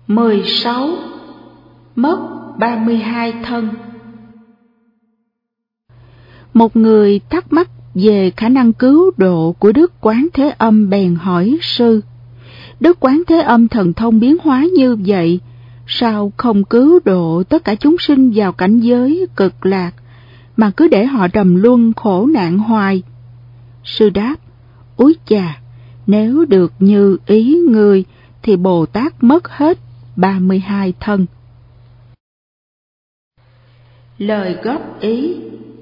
16. Mất 32 thân. Một người thắc mắc về khả năng cứu độ của Đức Quán Thế Âm bèn hỏi sư: Đức Quán Thế Âm thần thông biến hóa như vậy, sao không cứu độ tất cả chúng sinh vào cảnh giới cực lạc, mà cứ để họ trầm luân khổ nạn hoài? Sư đáp: Úi chà, nếu được như ý người thì Bồ Tát mất hết 32 thân. Lời góp ý: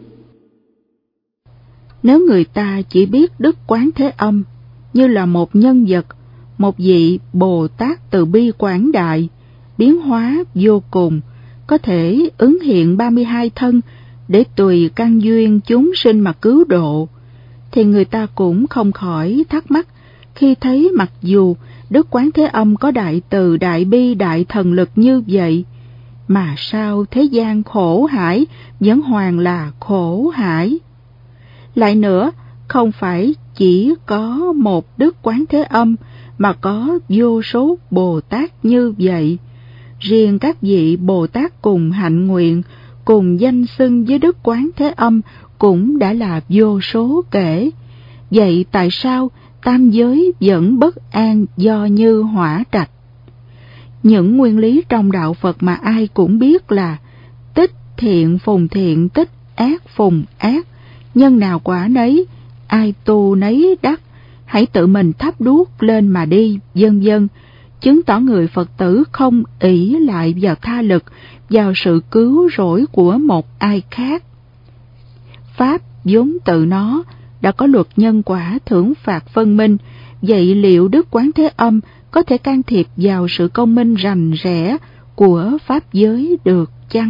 nếu người ta chỉ biết Đức Quán Thế Âm như là một nhân vật, một vị Bồ Tát từ bi quảng đại, biến hóa vô cùng, có thể ứng hiện 32 thân để tùy căn duyên chúng sinh mà cứu độ, thì người ta cũng không khỏi thắc mắc khi thấy mặc dù Đức Quán Thế Âm có đại từ, đại bi, đại thần lực như vậy, mà sao thế gian khổ hải vẫn hoàn là khổ hải. Lại nữa, không phải chỉ có một Đức Quán Thế Âm mà có vô số Bồ Tát như vậy. Riêng các vị Bồ Tát cùng hạnh nguyện, cùng danh xưng với Đức Quán Thế Âm cũng đã là vô số kể. Vậy tại sao tam giới vẫn bất an do như hỏa trạch? Những nguyên lý trong đạo Phật mà ai cũng biết là tích thiện phùng thiện, tích ác phùng ác, nhân nào quả nấy, ai tu nấy đắc, hãy tự mình thắp đuốc lên mà đi, vân vân, chứng tỏ người Phật tử không ỷ lại vào tha lực, vào sự cứu rỗi của một ai khác. Pháp vốn tự nó đã có luật nhân quả thưởng phạt phân minh, vậy liệu Đức Quán Thế Âm có thể can thiệp vào sự công minh rành rẽ của Pháp giới được chăng?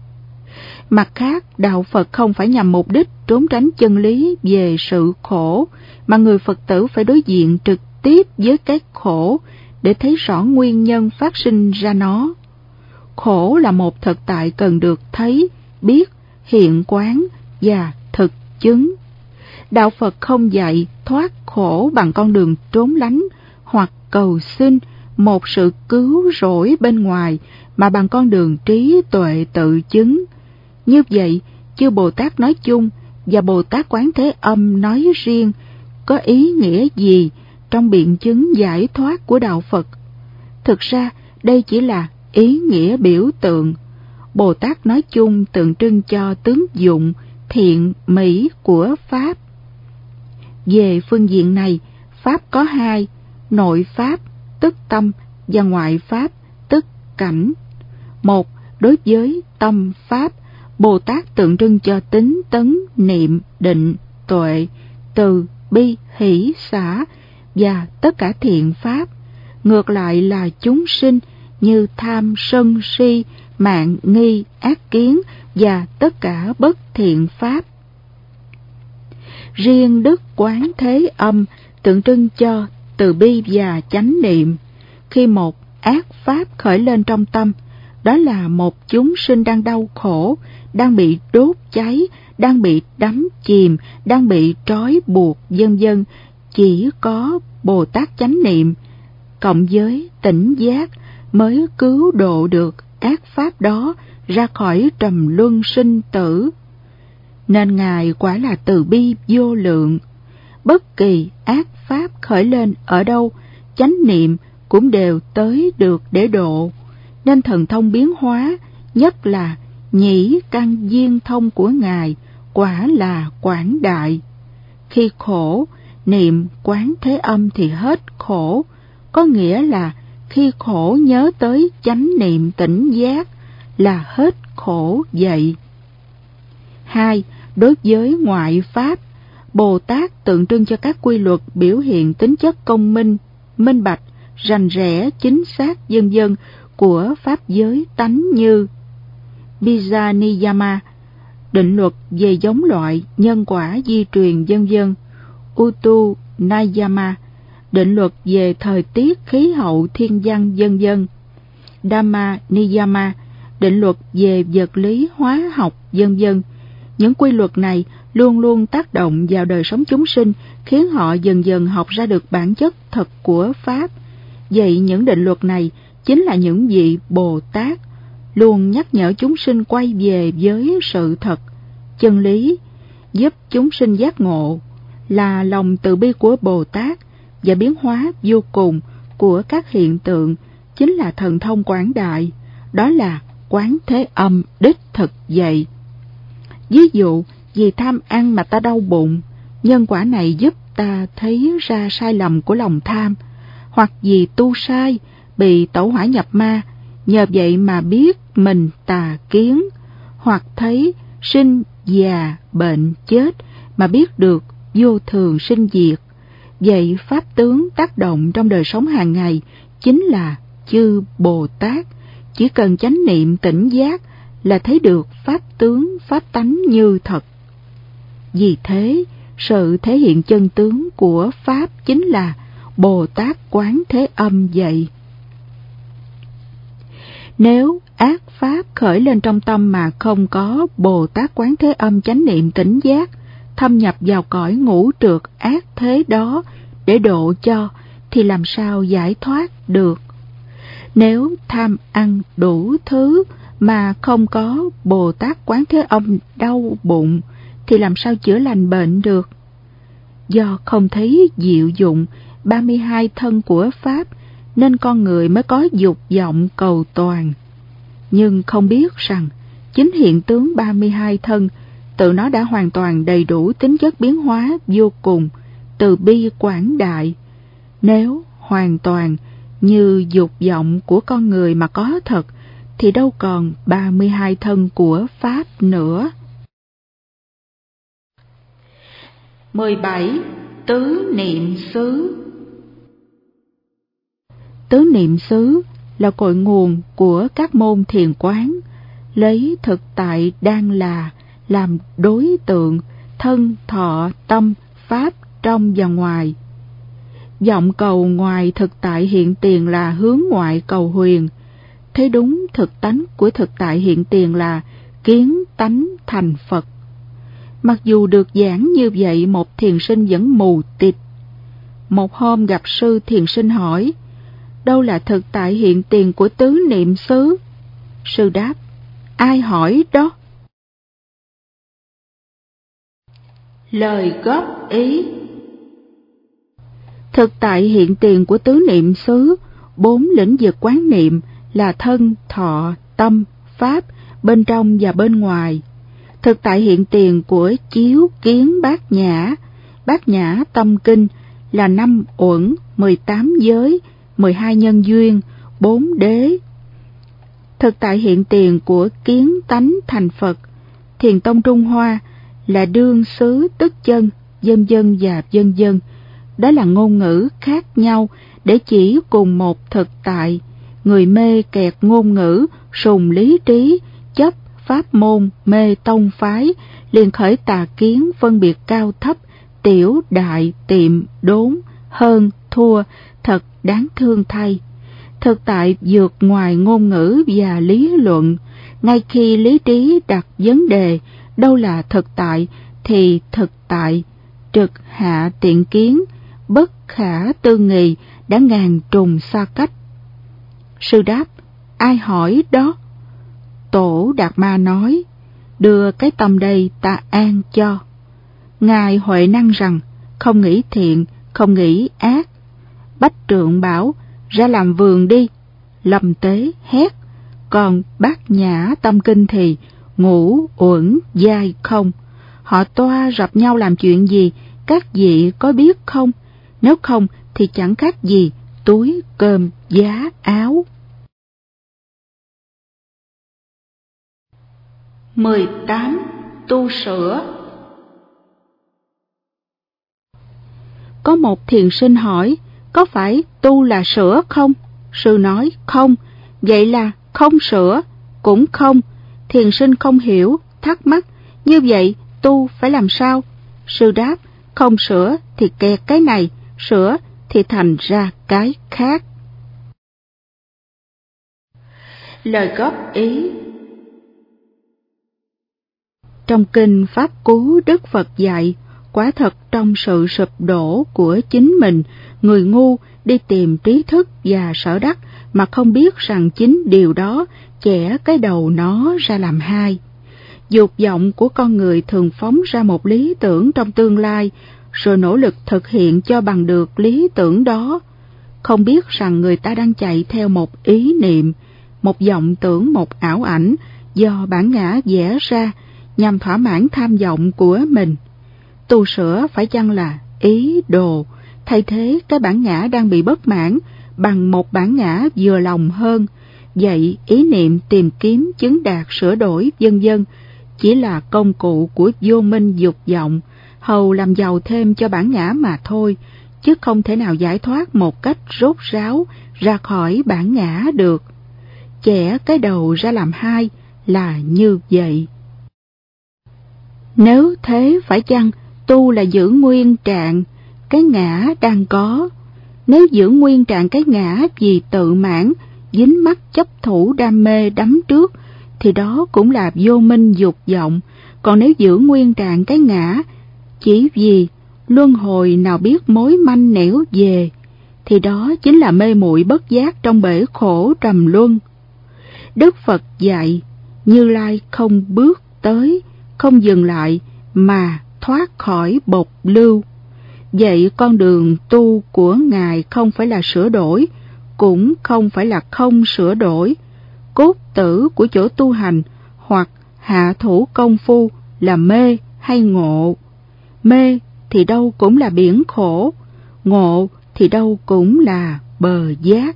Mặt khác, đạo Phật không phải nhằm mục đích trốn tránh chân lý về sự khổ, mà người Phật tử phải đối diện trực tiếp với cái khổ để thấy rõ nguyên nhân phát sinh ra nó. Khổ là một thực tại cần được thấy, biết, hiện quán và thực chứng. Đạo Phật không dạy thoát khổ bằng con đường trốn lánh hoặc cầu xin một sự cứu rỗi bên ngoài, mà bằng con đường trí tuệ tự chứng. Như vậy, chư Bồ Tát nói chung và Bồ Tát Quán Thế Âm nói riêng có ý nghĩa gì trong biện chứng giải thoát của đạo Phật? Thực ra, đây chỉ là ý nghĩa biểu tượng. Bồ Tát nói chung tượng trưng cho tướng dụng, thiện, mỹ của Pháp. Về phương diện này, Pháp có hai: nội Pháp, tức tâm, và ngoại Pháp, tức cảnh. Một, đối với tâm Pháp, Bồ Tát tượng trưng cho tính, tấn, niệm, định, tuệ, từ, bi, hỷ, xả và tất cả thiện Pháp. Ngược lại là chúng sinh như tham, sân, si, mạn, nghi, ác kiến và tất cả bất thiện Pháp. Riêng Đức Quán Thế Âm tượng trưng cho từ bi và chánh niệm. Khi một ác pháp khởi lên trong tâm, đó là một chúng sinh đang đau khổ, đang bị đốt cháy, đang bị đắm chìm, đang bị trói buộc, vân vân. Chỉ có Bồ Tát chánh niệm cộng với tỉnh giác mới cứu độ được ác pháp đó ra khỏi trầm luân sinh tử. Nên Ngài quả là từ bi vô lượng. Bất kỳ ác pháp khởi lên ở đâu, chánh niệm cũng đều tới được để độ. Nên thần thông biến hóa, nhất là nhĩ căn viên thông của Ngài, quả là quảng đại. Khi khổ, niệm Quán Thế Âm thì hết khổ, có nghĩa là khi khổ nhớ tới chánh niệm tỉnh giác là hết khổ vậy. 2. Đối với ngoại Pháp, Bồ Tát tượng trưng cho các quy luật biểu hiện tính chất công minh, minh bạch, rành rẽ, chính xác, vân vân của Pháp giới tánh như Bija Niyama, định luật về giống loại, nhân quả, di truyền, vân vân; Utu Nayama, định luật về thời tiết, khí hậu, thiên văn, vân vân; Dhamma Niyama, định luật về vật lý, hóa học, vân vân. Những quy luật này luôn luôn tác động vào đời sống chúng sinh, khiến họ dần dần học ra được bản chất thật của Pháp. Vậy những định luật này chính là những vị Bồ Tát luôn nhắc nhở chúng sinh quay về với sự thật, chân lý, giúp chúng sinh giác ngộ, là lòng từ bi của Bồ Tát và biến hóa vô cùng của các hiện tượng, chính là thần thông quảng đại, đó là Quán Thế Âm đích thực vậy. Ví dụ, vì tham ăn mà ta đau bụng, nhân quả này giúp ta thấy ra sai lầm của lòng tham, hoặc vì tu sai, bị tẩu hỏa nhập ma, nhờ vậy mà biết mình tà kiến, hoặc thấy sinh già bệnh chết mà biết được vô thường sinh diệt. Vậy pháp tướng tác động trong đời sống hàng ngày chính là chư Bồ Tát, chỉ cần chánh niệm tỉnh giác là thấy được pháp tướng pháp tánh như thật. Vì thế, sự thể hiện chân tướng của pháp chính là Bồ Tát Quán Thế Âm vậy. Nếu ác pháp khởi lên trong tâm mà không có Bồ Tát Quán Thế Âm chánh niệm tỉnh giác, thâm nhập vào cõi ngũ trượt ác thế đó để độ cho, thì làm sao giải thoát được? Nếu tham ăn đủ thứ mà không có Bồ Tát Quán Thế Âm đau bụng, thì làm sao chữa lành bệnh được? Do không thấy diệu dụng 32 thân của Pháp, nên con người mới có dục vọng cầu toàn. Nhưng không biết rằng, chính hiện tướng 32 thân, tự nó đã hoàn toàn đầy đủ tính chất biến hóa vô cùng, từ bi quảng đại. Nếu hoàn toàn như dục vọng của con người mà có thật, thì đâu còn 32 thân của Pháp nữa. 17. Tứ niệm xứ. Tứ niệm xứ là cội nguồn của các môn thiền quán, lấy thực tại đang là làm đối tượng thân thọ tâm pháp trong và ngoài. Vọng cầu ngoài thực tại hiện tiền là hướng ngoại cầu huyền, thấy đúng thực tánh của thực tại hiện tiền là kiến tánh thành Phật. Mặc dù được giảng như vậy, một thiền sinh vẫn mù tịt. Một hôm gặp sư, thiền sinh hỏi, đâu là thực tại hiện tiền của tứ niệm xứ? Sư đáp, ai hỏi đó? Lời góp ý. Thực tại hiện tiền của tứ niệm xứ, 4 lĩnh vực quán niệm là thân, thọ, tâm, pháp, bên trong và bên ngoài. Thực tại hiện tiền của chiếu, kiến, bát nhã tâm kinh là 5 uẩn, 18 giới, 12 nhân duyên, 4 đế. Thực tại hiện tiền của kiến tánh thành Phật, thiền tông Trung Hoa là đương xứ tức chân, vân vân và vân vân. Đó là ngôn ngữ khác nhau để chỉ cùng một thực tại. Người mê kẹt ngôn ngữ, sùng lý trí, chấp pháp môn, mê tông phái, liền khởi tà kiến phân biệt cao thấp, tiểu đại, tiệm, đốn, hơn, thua, thật đáng thương thay. Thực tại vượt ngoài ngôn ngữ và lý luận. Ngay khi lý trí đặt vấn đề đâu là thực tại, thì thực tại trực hạ tiện kiến, bất khả tư nghị đã ngàn trùng xa cách. Sư đáp, ai hỏi đó? Tổ Đạt Ma nói, đưa cái tâm đây ta an cho. Ngài Huệ Năng rằng, không nghĩ thiện, không nghĩ ác. Bách Trượng bảo, ra làm vườn đi. Lâm Tế hét, còn Bát Nhã tâm kinh thì ngũ uẩn giai không. Họ toa rập nhau làm chuyện gì, các vị có biết không? Nếu không thì chẳng khác gì túi cơm giá áo. 18. Tu sửa. Có một thiền sinh hỏi, có phải tu là sửa không? Sư nói, không. Vậy là không sửa? Cũng không. Thiền sinh không hiểu, thắc mắc, như vậy tu phải làm sao? Sư đáp, không sửa thì kẹt cái này, sửa thì thành ra cái khác. Lời góp ý. Trong kinh Pháp Cú, Đức Phật dạy, Quả thật trong sự sụp đổ của chính mình, người ngu đi tìm trí thức và sở đắc mà không biết rằng chính điều đó chẻ cái đầu nó ra làm hai. Dục vọng của con người thường phóng ra một lý tưởng trong tương lai, rồi nỗ lực thực hiện cho bằng được lý tưởng đó, không biết rằng người ta đang chạy theo một ý niệm, một vọng tưởng, một ảo ảnh do bản ngã vẽ ra nhằm thỏa mãn tham vọng của mình. Tu sửa phải chăng là ý đồ, thay thế cái bản ngã đang bị bất mãn bằng một bản ngã vừa lòng hơn. Vậy ý niệm tìm kiếm chứng đạt sửa đổi vân vân chỉ là công cụ của vô minh dục vọng, hầu làm giàu thêm cho bản ngã mà thôi, chứ không thể nào giải thoát một cách rốt ráo ra khỏi bản ngã được. Chẻ cái đầu ra làm hai là như vậy. Nếu thế phải chăng tu là giữ nguyên trạng cái ngã đang có? Nếu giữ nguyên trạng cái ngã vì tự mãn, dính mắc chấp thủ đam mê đắm trước, thì đó cũng là vô minh dục vọng. Còn nếu giữ nguyên trạng cái ngã chỉ vì luân hồi nào biết mối manh nẻo về, thì đó chính là mê muội bất giác trong bể khổ trầm luân. Đức Phật dạy Như Lai không bước tới, không dừng lại mà thoát khỏi bột lưu. Vậy con đường tu của Ngài không phải là sửa đổi, cũng không phải là không sửa đổi. Cốt tử của chỗ tu hành hoặc hạ thủ công phu là mê hay ngộ. Mê thì đâu cũng là biển khổ, ngộ thì đâu cũng là bờ giác.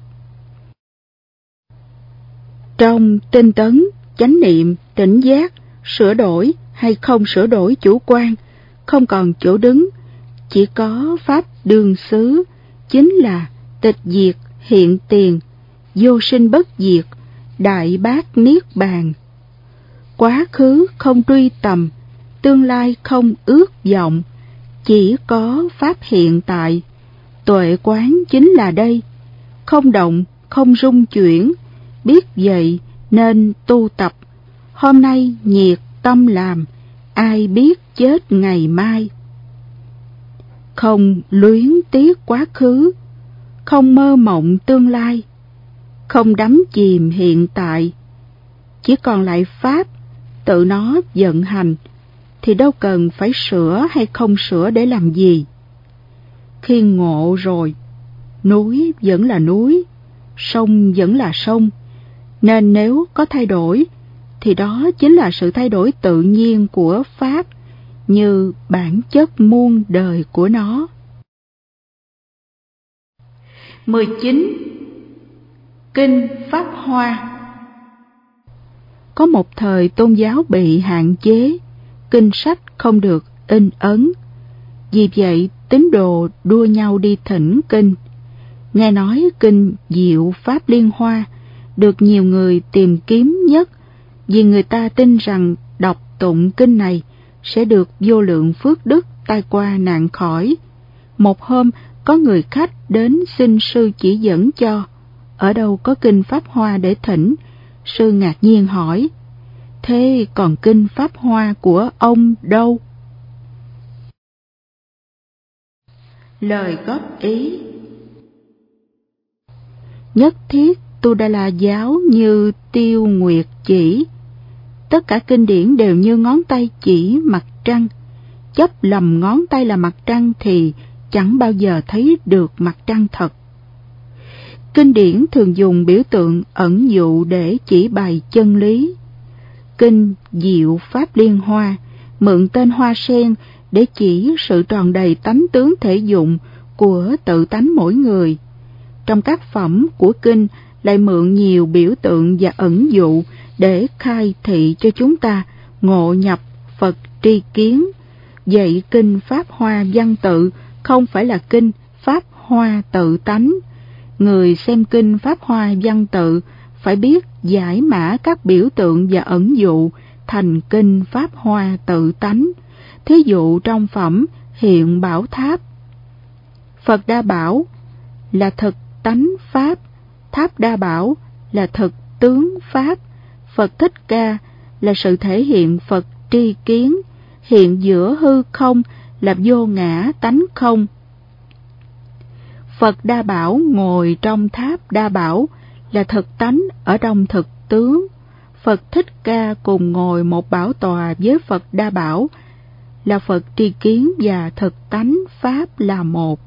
Trong tinh tấn, chánh niệm, tỉnh giác, sửa đổi hay không sửa đổi chủ quan, không còn chỗ đứng, chỉ có pháp đương xứ, chính là tịch diệt hiện tiền, vô sinh bất diệt, đại bát niết bàn. Quá khứ không truy tầm, tương lai không ước vọng, chỉ có pháp hiện tại. Tuệ quán chính là đây, không động, không rung chuyển, biết vậy nên tu tập. Hôm nay nhiệt tâm làm, ai biết chết ngày mai. Không luyến tiếc quá khứ, không mơ mộng tương lai, không đắm chìm hiện tại, chỉ còn lại pháp tự nó vận hành, thì đâu cần phải sửa hay không sửa để làm gì. Khi ngộ rồi, núi vẫn là núi, sông vẫn là sông, nên nếu có thay đổi thì đó chính là sự thay đổi tự nhiên của pháp, như bản chất muôn đời của nó. 19. Kinh Pháp Hoa. Có một thời tôn giáo bị hạn chế, kinh sách không được in ấn. Vì vậy tín đồ đua nhau đi thỉnh kinh. Nghe nói kinh Diệu Pháp Liên Hoa được nhiều người tìm kiếm nhất, vì người ta tin rằng đọc tụng kinh này sẽ được vô lượng phước đức, tai qua nạn khỏi. Một hôm có người khách đến xin sư chỉ dẫn cho ở đâu có kinh Pháp Hoa để thỉnh. Sư ngạc nhiên hỏi: thế còn kinh Pháp Hoa của ông đâu? Lời góp ý: nhất thiết Tu Đà La giáo như Tiêu Nguyệt chỉ, tất cả kinh điển đều như ngón tay chỉ mặt trăng. Chấp lầm ngón tay là mặt trăng thì chẳng bao giờ thấy được mặt trăng thật. Kinh điển thường dùng biểu tượng ẩn dụ để chỉ bày chân lý. Kinh Diệu Pháp Liên Hoa mượn tên hoa sen để chỉ sự tròn đầy tánh tướng thể dụng của tự tánh mỗi người. Trong các phẩm của kinh lại mượn nhiều biểu tượng và ẩn dụ để khai thị cho chúng ta ngộ nhập Phật tri kiến. Vậy kinh Pháp Hoa văn tự không phải là kinh Pháp Hoa tự tánh. Người xem kinh Pháp Hoa văn tự phải biết giải mã các biểu tượng và ẩn dụ thành kinh Pháp Hoa tự tánh. Thí dụ trong phẩm Hiện Bảo Tháp, Phật Đa Bảo là thực tánh Pháp, Tháp Đa Bảo là thực tướng Pháp, Phật Thích Ca là sự thể hiện Phật tri kiến, hiện giữa hư không là vô ngã tánh không. Phật Đa Bảo ngồi trong tháp Đa Bảo là thực tánh ở trong thực tướng. Phật Thích Ca cùng ngồi một bảo tòa với Phật Đa Bảo là Phật tri kiến và thực tánh Pháp là một.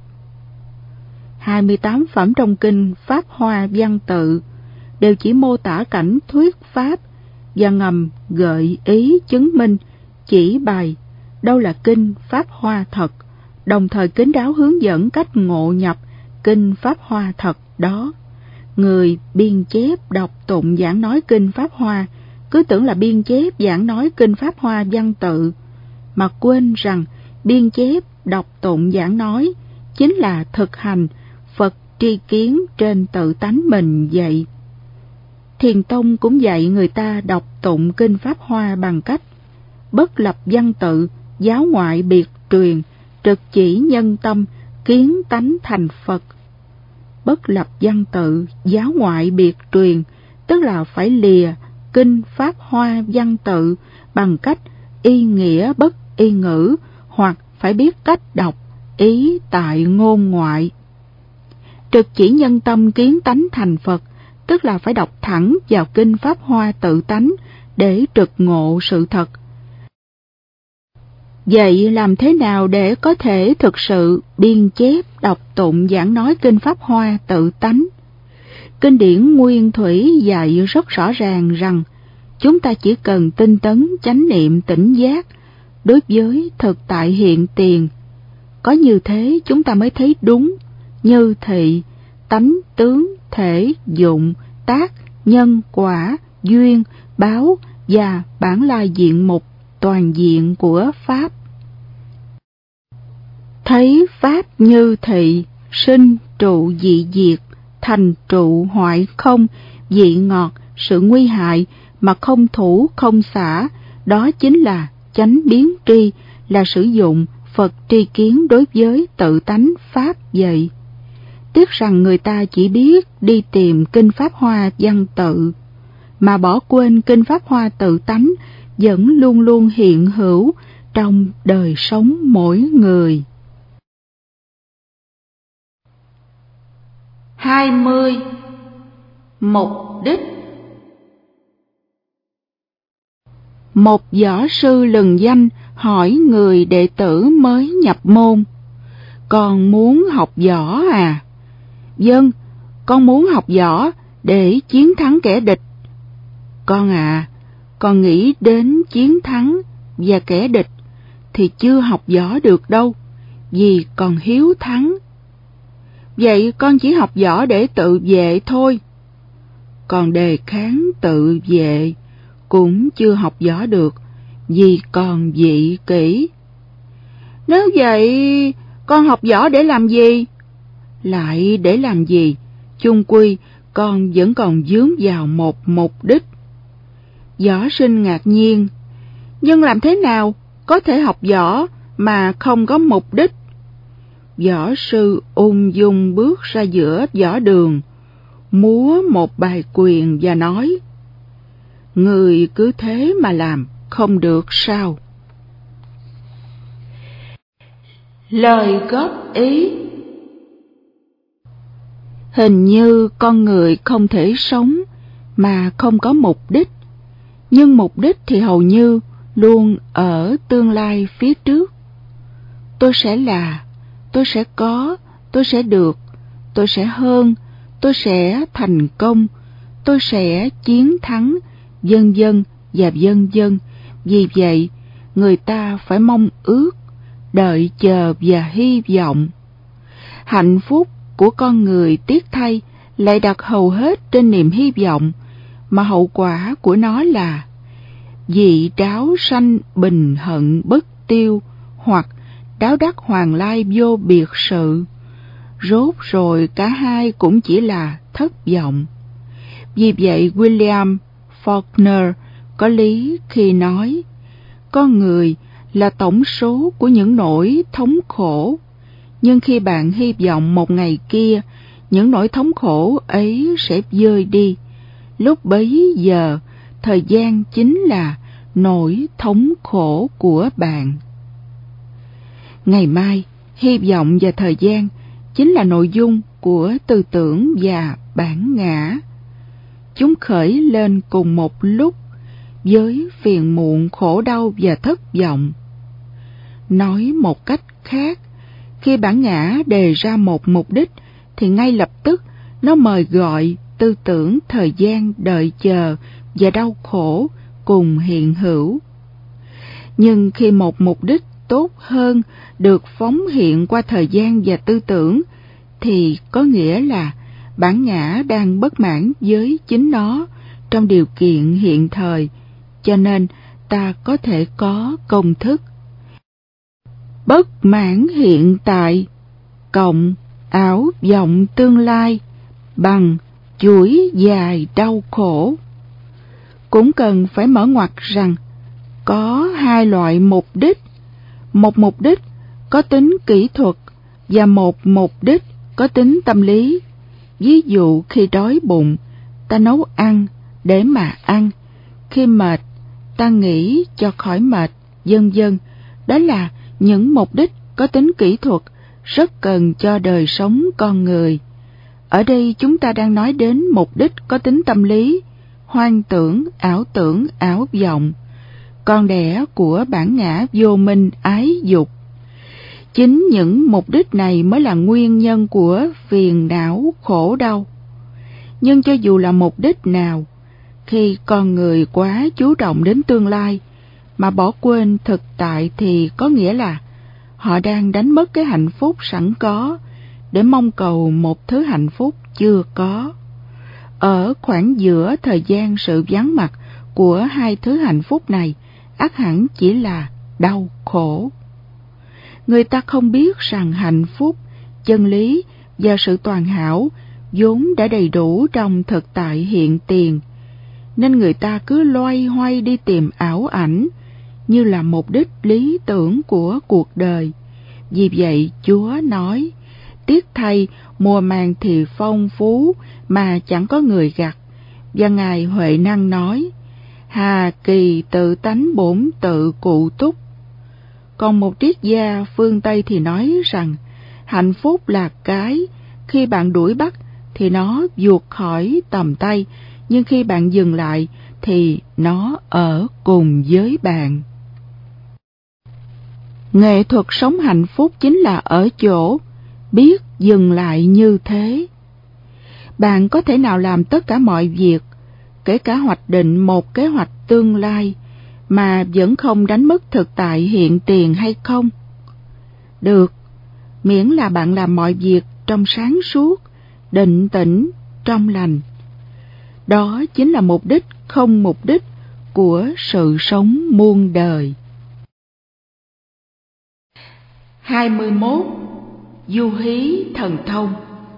28 phẩm trong kinh Pháp Hoa Văn Tự đều chỉ mô tả cảnh thuyết Pháp và ngầm gợi ý chứng minh, chỉ bày đâu là kinh Pháp Hoa thật, đồng thời kín đáo hướng dẫn cách ngộ nhập kinh Pháp Hoa thật đó. Người biên chép đọc tụng giảng nói kinh Pháp Hoa cứ tưởng là biên chép giảng nói kinh Pháp Hoa Văn Tự, mà quên rằng biên chép đọc tụng giảng nói chính là thực hành Phật tri kiến trên tự tánh mình vậy. Thiền Tông cũng dạy người ta đọc tụng kinh Pháp Hoa bằng cách bất lập văn tự, giáo ngoại biệt truyền, trực chỉ nhân tâm, kiến tánh thành Phật. Bất lập văn tự, giáo ngoại biệt truyền, tức là phải lìa kinh Pháp Hoa văn tự bằng cách y nghĩa bất y ngữ, hoặc phải biết cách đọc ý tại ngôn ngoại. Trực chỉ nhân tâm kiến tánh thành Phật, tức là phải đọc thẳng vào kinh Pháp Hoa tự tánh để trực ngộ sự thật. Vậy làm thế nào để có thể thực sự biên chép đọc tụng giảng nói kinh Pháp Hoa tự tánh? Kinh điển Nguyên Thủy dạy rất rõ ràng rằng chúng ta chỉ cần tinh tấn chánh niệm tỉnh giác đối với thực tại hiện tiền. Có như thế chúng ta mới thấy đúng như thị, tánh tướng, thể, dụng, tác, nhân, quả, duyên, báo và bản lai diện mục toàn diện của Pháp. Thấy Pháp như thị, sinh trụ dị diệt, thành trụ hoại không, dị ngọt, sự nguy hại mà không thủ không xả, đó chính là chánh biến tri, là sử dụng Phật tri kiến đối với tự tánh Pháp vậy. Tiếc rằng người ta chỉ biết đi tìm kinh Pháp Hoa văn tự, mà bỏ quên kinh Pháp Hoa tự tánh vẫn luôn luôn hiện hữu trong đời sống mỗi người. 20. Mục đích. Một võ sư lừng danh hỏi người đệ tử mới nhập môn: "Con muốn học võ à?" "Vâng, con muốn học võ để chiến thắng kẻ địch." "Con à, con nghĩ đến chiến thắng và kẻ địch thì chưa học võ được đâu, vì còn hiếu thắng." "Vậy con chỉ học võ để tự vệ thôi." "Còn đề kháng tự vệ cũng chưa học võ được, vì còn vị kỷ." "Nếu vậy con học võ để làm gì?" "Lại để làm gì, chung quy con vẫn còn vướng vào một mục đích." Võ sinh ngạc nhiên: "Nhưng làm thế nào có thể học võ mà không có mục đích?" Võ sư ung dung bước ra giữa võ đường, múa một bài quyền và nói: "Người cứ thế mà làm không được sao?" Lời góp ý. Hình như con người không thể sống mà không có mục đích, nhưng mục đích thì hầu như luôn ở tương lai phía trước. Tôi sẽ là, tôi sẽ có, tôi sẽ được, tôi sẽ hơn, tôi sẽ thành công, tôi sẽ chiến thắng, vân vân và vân vân. Vì vậy, người ta phải mong ước, đợi chờ và hy vọng. Hạnh phúc của con người tiếc thay lại đặt hầu hết trên niềm hy vọng, mà hậu quả của nó là dị đáo sanh bình hận bất tiêu, hoặc đáo đắc hoàng lai vô biệt sự. Rốt rồi cả hai cũng chỉ là thất vọng. Vì vậy William Faulkner có lý khi nói: "Con người là tổng số của những nỗi thống khổ, nhưng khi bạn hy vọng một ngày kia những nỗi thống khổ ấy sẽ vơi đi, lúc bấy giờ thời gian chính là nỗi thống khổ của bạn." Ngày mai, hy vọng và thời gian chính là nội dung của tư tưởng và bản ngã. Chúng khởi lên cùng một lúc với phiền muộn, khổ đau và thất vọng. Nói một cách khác, khi bản ngã đề ra một mục đích thì ngay lập tức nó mời gọi tư tưởng thời gian đợi chờ và đau khổ cùng hiện hữu. Nhưng khi một mục đích tốt hơn được phóng hiện qua thời gian và tư tưởng thì có nghĩa là bản ngã đang bất mãn với chính nó trong điều kiện hiện thời, cho nên ta có thể có công thức bất mãn hiện tại cộng ảo vọng tương lai bằng chuỗi dài đau khổ. Cũng cần phải mở ngoặt rằng có hai loại mục đích, một mục đích có tính kỹ thuật và một mục đích có tính tâm lý. Ví dụ khi đói bụng, ta nấu ăn để mà ăn, khi mệt, ta nghỉ cho khỏi mệt, vân vân. Đó là những mục đích có tính kỹ thuật rất cần cho đời sống con người. Ở đây chúng ta đang nói đến mục đích có tính tâm lý, hoang tưởng, ảo vọng, con đẻ của bản ngã vô minh ái dục. Chính những mục đích này mới là nguyên nhân của phiền não khổ đau. Nhưng cho dù là mục đích nào, khi con người quá chú trọng đến tương lai mà bỏ quên thực tại thì có nghĩa là họ đang đánh mất cái hạnh phúc sẵn có để mong cầu một thứ hạnh phúc chưa có. Ở khoảng giữa thời gian sự vắng mặt của hai thứ hạnh phúc này ắt hẳn chỉ là đau khổ. Người ta không biết rằng hạnh phúc, chân lý và sự toàn hảo vốn đã đầy đủ trong thực tại hiện tiền, nên người ta cứ loay hoay đi tìm ảo ảnh như là mục đích lý tưởng của cuộc đời. Vì vậy Chúa nói, tiếc thay mùa màng thì phong phú mà chẳng có người gặt. Và Ngài Huệ Năng nói, hà kỳ tự tánh bổn tự cụ túc. Còn một triết gia phương Tây thì nói rằng hạnh phúc là cái khi bạn đuổi bắt thì nó vụt khỏi tầm tay, nhưng khi bạn dừng lại thì nó ở cùng với bạn. Nghệ thuật sống hạnh phúc chính là ở chỗ biết dừng lại như thế. Bạn có thể nào làm tất cả mọi việc, kể cả hoạch định một kế hoạch tương lai, mà vẫn không đánh mất thực tại hiện tiền hay không? Được, miễn là bạn làm mọi việc trong sáng suốt, định tĩnh, trong lành. Đó chính là mục đích không mục đích của sự sống muôn đời. 21. Du hí thần thông.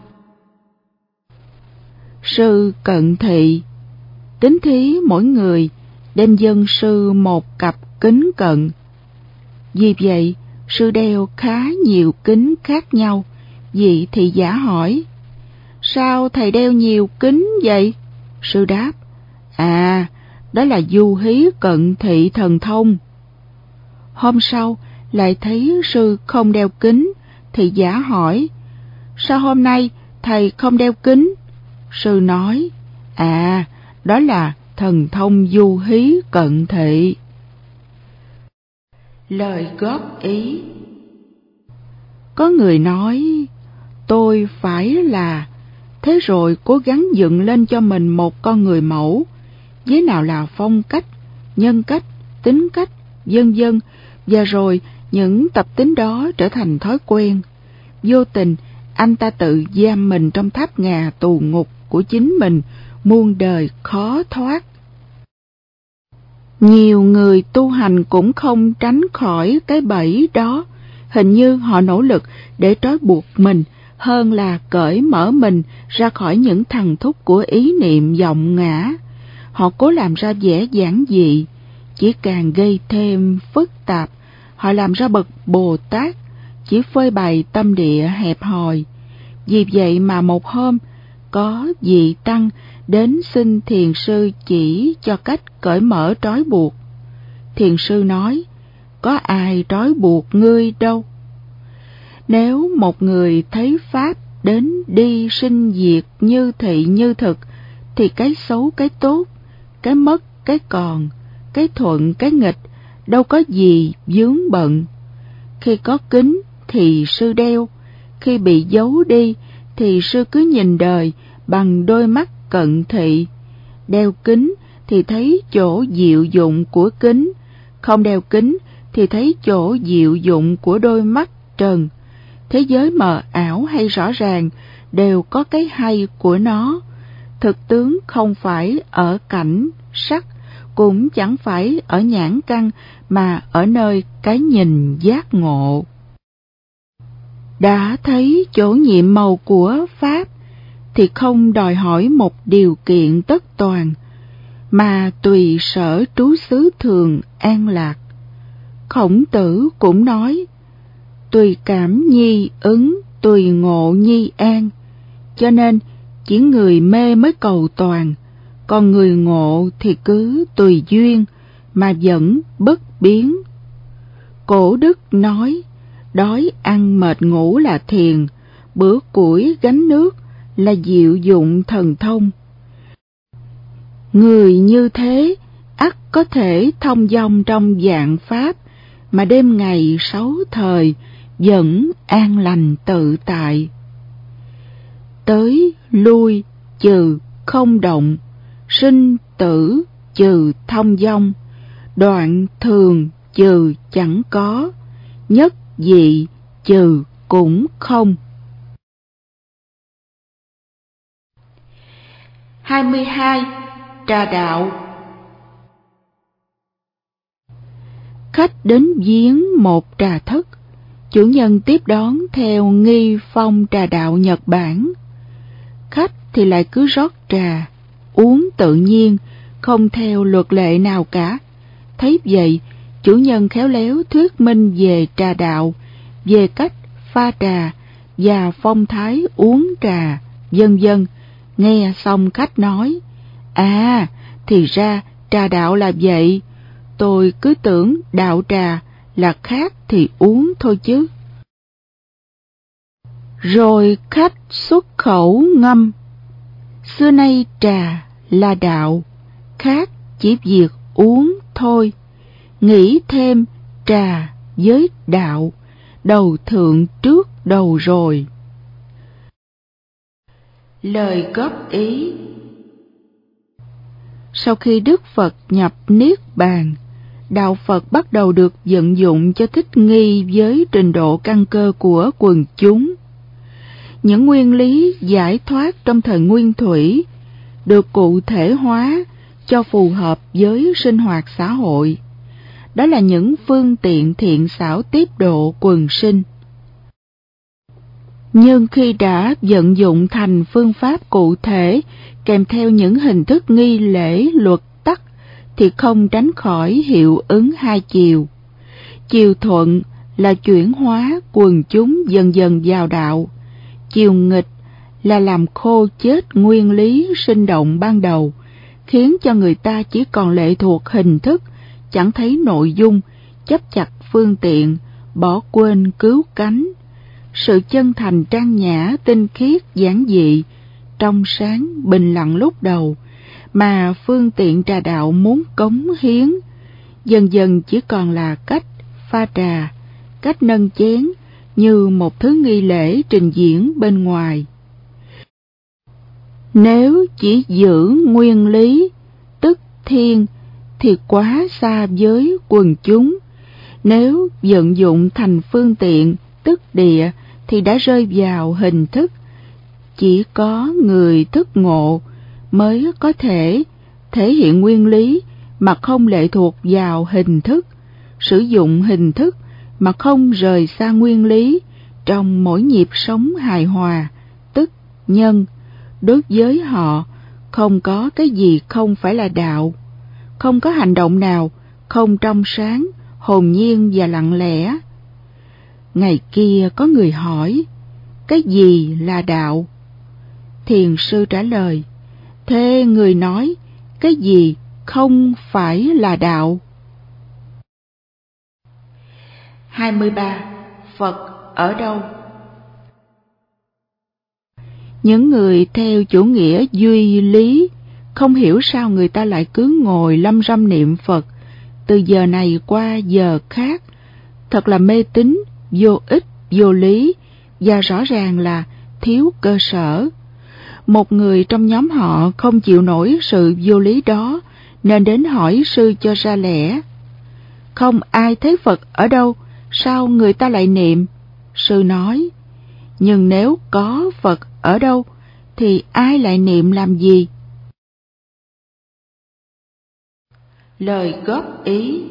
Sư cận thị tín thí mỗi người đem dâng sư một cặp kính cận. Vì vậy, sư đeo khá nhiều kính khác nhau. Vị thị giả hỏi, sao thầy đeo nhiều kính vậy? Sư đáp, đó là du hí cận thị thần thông. Hôm sau, lại thấy sư không đeo kính, thị giả hỏi, sao hôm nay thầy không đeo kính? Sư nói, đó là thần thông du hí cận thị. Lời góp ý. Có người nói, tôi phải là, thế rồi cố gắng dựng lên cho mình một con người mẫu, với nào là phong cách, nhân cách, tính cách, vân vân, và rồi những tập tính đó trở thành thói quen. Vô tình, anh ta tự giam mình trong tháp ngà tù ngục của chính mình, muôn đời khó thoát. Nhiều người tu hành cũng không tránh khỏi cái bẫy đó. Hình như họ nỗ lực để trói buộc mình hơn là cởi mở mình ra khỏi những thằn thúc của ý niệm vọng ngã. Họ cố làm ra vẻ giản dị, chỉ càng gây thêm phức tạp. Họ làm ra bậc Bồ Tát, chỉ phơi bày tâm địa hẹp hòi. Vì vậy mà một hôm, có vị tăng đến xin thiền sư chỉ cho cách cởi mở trói buộc. Thiền sư nói, có ai trói buộc ngươi đâu. Nếu một người thấy Pháp đến đi sinh diệt như thị như thực, thì cái xấu cái tốt, cái mất cái còn, cái thuận cái nghịch, đâu có gì vướng bận. Khi có kính thì sư đeo, khi bị giấu đi thì sư cứ nhìn đời bằng đôi mắt cận thị. Đeo kính thì thấy chỗ diệu dụng của kính, không đeo kính thì thấy chỗ diệu dụng của đôi mắt trần. Thế giới mờ ảo hay rõ ràng đều có cái hay của nó. Thực tướng không phải ở cảnh sắc, cũng chẳng phải ở nhãn căn, mà ở nơi cái nhìn giác ngộ. Đã thấy chỗ nhiệm màu của Pháp thì không đòi hỏi một điều kiện tất toàn, mà tùy sở trú xứ thường an lạc. Khổng Tử cũng nói, tùy cảm nhi ứng, tùy ngộ nhi an. Cho nên chỉ người mê mới cầu toàn, còn người ngộ thì cứ tùy duyên mà vẫn bất biến. Cổ Đức nói, đói ăn mệt ngủ là thiền, bữa củi gánh nước là diệu dụng thần thông. Người như thế ắt có thể thông dong trong vạn pháp, mà đêm ngày sáu thời vẫn an lành tự tại. Tới lui trừ không động, sinh tử trừ thông dong, đoạn thường trừ chẳng có, nhất dị trừ cũng không. 22. Trà đạo. Khách đến viếng một trà thất, chủ nhân tiếp đón theo nghi phong trà đạo Nhật Bản. Khách thì lại cứ rót trà, uống tự nhiên, không theo luật lệ nào cả. Thấy vậy, chủ nhân khéo léo thuyết minh về trà đạo, về cách pha trà và phong thái uống trà, vân vân. Nghe xong khách nói, à, thì ra trà đạo là vậy, tôi cứ tưởng đạo trà là khác thì uống thôi chứ. Rồi khách xuất khẩu ngâm, xưa nay trà là đạo, khác chỉ việc uống thôi. Nghĩ thêm trà với đạo, đầu thượng trước đầu rồi. Lời góp ý. Sau khi Đức Phật nhập Niết Bàn, đạo Phật bắt đầu được vận dụng cho thích nghi với trình độ căn cơ của quần chúng. Những nguyên lý giải thoát trong thời Nguyên Thủy được cụ thể hóa cho phù hợp với sinh hoạt xã hội. Đó là những phương tiện thiện xảo tiếp độ quần sinh. Nhưng khi đã vận dụng thành phương pháp cụ thể kèm theo những hình thức nghi lễ luật tắc thì không tránh khỏi hiệu ứng hai chiều. Chiều thuận là chuyển hóa quần chúng dần dần vào đạo. Chiều nghịch là làm khô chết nguyên lý sinh động ban đầu, khiến cho người ta chỉ còn lệ thuộc hình thức, chẳng thấy nội dung, chấp chặt phương tiện, bỏ quên cứu cánh. Sự chân thành trang nhã, tinh khiết, giản dị, trong sáng, bình lặng lúc đầu, mà phương tiện trà đạo muốn cống hiến, dần dần chỉ còn là cách pha trà, cách nâng chén như một thứ nghi lễ trình diễn bên ngoài. Nếu chỉ giữ nguyên lý, tức thiên, thì quá xa với quần chúng. Nếu vận dụng thành phương tiện, tức địa, thì đã rơi vào hình thức. Chỉ có người thức ngộ mới có thể thể hiện nguyên lý mà không lệ thuộc vào hình thức, sử dụng hình thức mà không rời xa nguyên lý trong mỗi nhịp sống hài hòa, tức nhân. Đối với họ, không có cái gì không phải là đạo, không có hành động nào không trong sáng, hồn nhiên và lặng lẽ. Ngày kia có người hỏi, cái gì là đạo? Thiền sư trả lời, thế người nói, cái gì không phải là đạo? 23. Phật ở đâu? Những người theo chủ nghĩa duy lý không hiểu sao người ta lại cứ ngồi lâm râm niệm Phật từ giờ này qua giờ khác. Thật là mê tín, vô ích, vô lý và rõ ràng là thiếu cơ sở. Một người trong nhóm họ không chịu nổi sự vô lý đó nên đến hỏi sư cho ra lẽ. Không ai thấy Phật ở đâu, sao người ta lại niệm? Sư nói, nhưng nếu có Phật ở đâu thì ai lại niệm làm gì? Lời góp ý.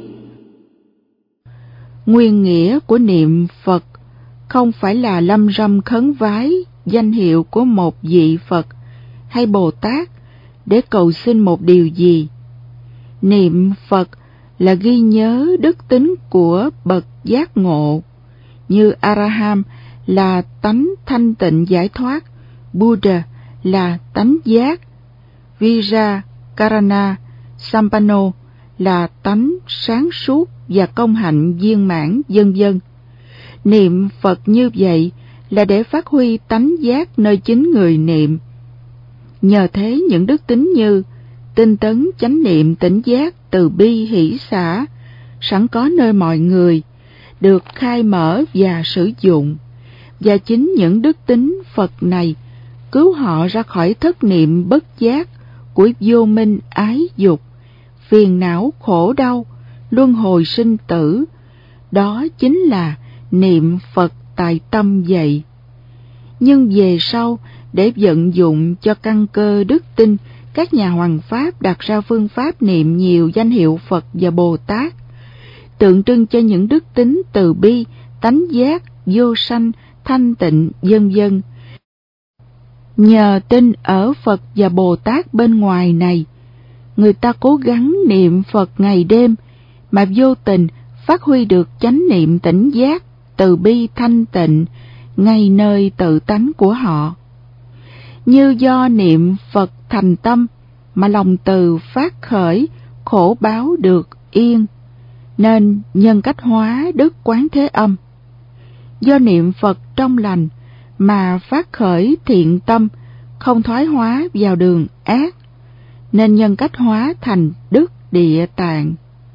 Nguyên nghĩa của niệm Phật không phải là lâm râm khấn vái danh hiệu của một vị Phật hay Bồ Tát để cầu xin một điều gì. Niệm Phật là ghi nhớ đức tính của bậc giác ngộ, như A-ra-ham là tánh thanh tịnh giải thoát, Buddha là tánh giác, Virakarana Sampanno là tánh sáng suốt và công hạnh viên mãn, vân vân. Niệm Phật như vậy là để phát huy tánh giác nơi chính người niệm. Nhờ thế những đức tính như tinh tấn, chánh niệm, tỉnh giác, từ bi, hỷ xả sẵn có nơi mọi người được khai mở và sử dụng, và chính những đức tính Phật này cứu họ ra khỏi thất niệm bất giác của vô minh ái dục, phiền não khổ đau, luân hồi sinh tử. Đó chính là niệm Phật tại tâm vậy. Nhưng về sau, để vận dụng cho căn cơ đức tin, các nhà hoằng pháp đặt ra phương pháp niệm nhiều danh hiệu Phật và Bồ Tát, tượng trưng cho những đức tính từ bi, tánh giác, vô sanh, thanh tịnh, vân vân. Nhờ tin ở Phật và Bồ Tát bên ngoài này, người ta cố gắng niệm Phật ngày đêm mà vô tình phát huy được chánh niệm tỉnh giác, từ bi thanh tịnh ngay nơi tự tánh của họ. Như do niệm Phật thành tâm mà lòng từ phát khởi, khổ báo được yên, nên nhân cách hóa Đức Quán Thế Âm. Do niệm Phật trong lành mà phát khởi thiện tâm, không thoái hóa vào đường ác, nên nhân cách hóa thành Đức Địa Tạng.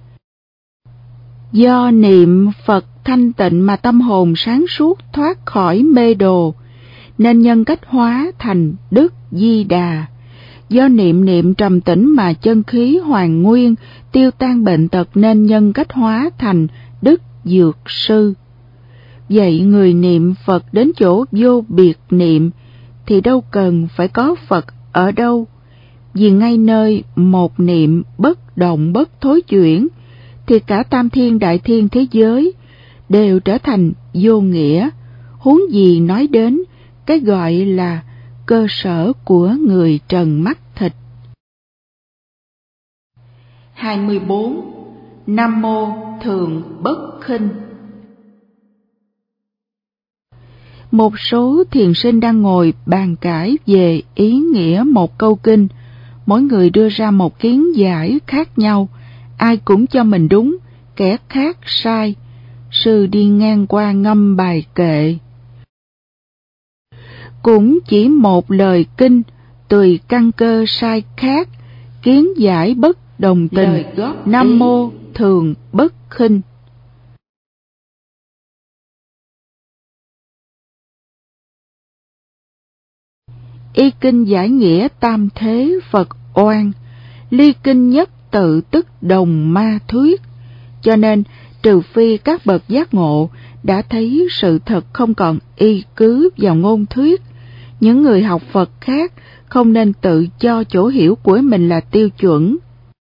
Do niệm Phật thanh tịnh mà tâm hồn sáng suốt thoát khỏi mê đồ, nên nhân cách hóa thành Đức Di Đà. Do niệm trầm tĩnh mà chân khí hoàn nguyên, tiêu tan bệnh tật, nên nhân cách hóa thành Đức Dược Sư. Vậy người niệm Phật đến chỗ vô biệt niệm thì đâu cần phải có Phật ở đâu, vì ngay nơi một niệm bất động bất thối chuyển thì cả tam thiên đại thiên thế giới đều trở thành vô nghĩa, huống gì nói đến cái gọi là cơ sở của người trần mắt thịt. 24. Nam Mô Thường Bất Khinh. Một số thiền sinh đang ngồi bàn cãi về ý nghĩa một câu kinh, mỗi người đưa ra một kiến giải khác nhau, ai cũng cho mình đúng, kẻ khác sai. Sư đi ngang qua ngâm bài kệ. Cũng chỉ một lời kinh, tùy căn cơ sai khác, kiến giải bất đồng tình, Nam Mô Thường Bất Khinh. Y kinh giải nghĩa tam thế Phật oan, ly kinh nhất tự tức đồng ma thuyết. Cho nên trừ phi các bậc giác ngộ đã thấy sự thật không còn y cứ vào ngôn thuyết, những người học Phật khác không nên tự cho chỗ hiểu của mình là tiêu chuẩn.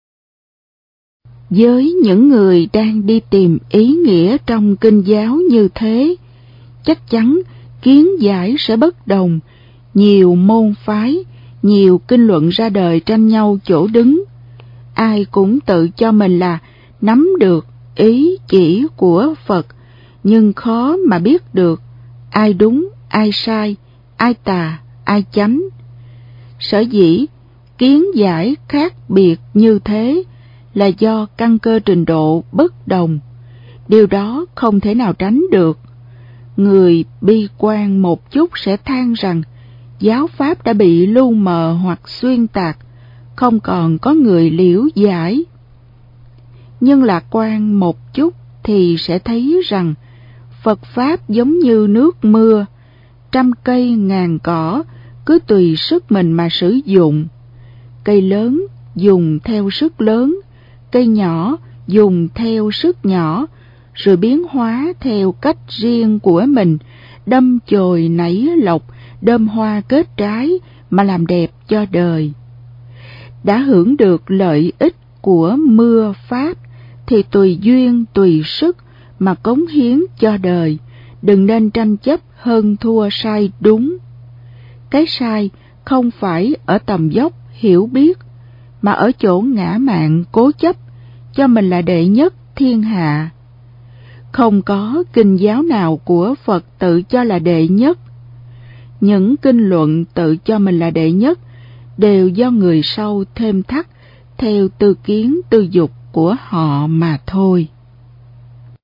Với những người đang đi tìm ý nghĩa trong kinh giáo như thế, chắc chắn kiến giải sẽ bất đồng, nhiều môn phái, nhiều kinh luận ra đời tranh nhau chỗ đứng. Ai cũng tự cho mình là nắm được ý chỉ của Phật, nhưng khó mà biết được ai đúng, ai sai, ai tà, ai chánh. Sở dĩ kiến giải khác biệt như thế là do căn cơ trình độ bất đồng. Điều đó không thể nào tránh được. Người bi quan một chút sẽ than rằng giáo pháp đã bị lu mờ hoặc xuyên tạc, không còn có người liễu giải. Nhưng lạc quan một chút thì sẽ thấy rằng Phật Pháp giống như nước mưa, trăm cây ngàn cỏ cứ tùy sức mình mà sử dụng. Cây lớn dùng theo sức lớn, cây nhỏ dùng theo sức nhỏ, rồi biến hóa theo cách riêng của mình, đâm chồi nảy lộc, đơm hoa kết trái mà làm đẹp cho đời. Đã hưởng được lợi ích của mưa Pháp thì tùy duyên tùy sức mà cống hiến cho đời, đừng nên tranh chấp hơn thua sai đúng. Cái sai không phải ở tầm dốc hiểu biết, mà ở chỗ ngã mạn cố chấp, cho mình là đệ nhất thiên hạ. Không có kinh giáo nào của Phật tự cho là đệ nhất. Những kinh luận tự cho mình là đệ nhất đều do người sau thêm thắt theo tư kiến tư dục của họ mà thôi.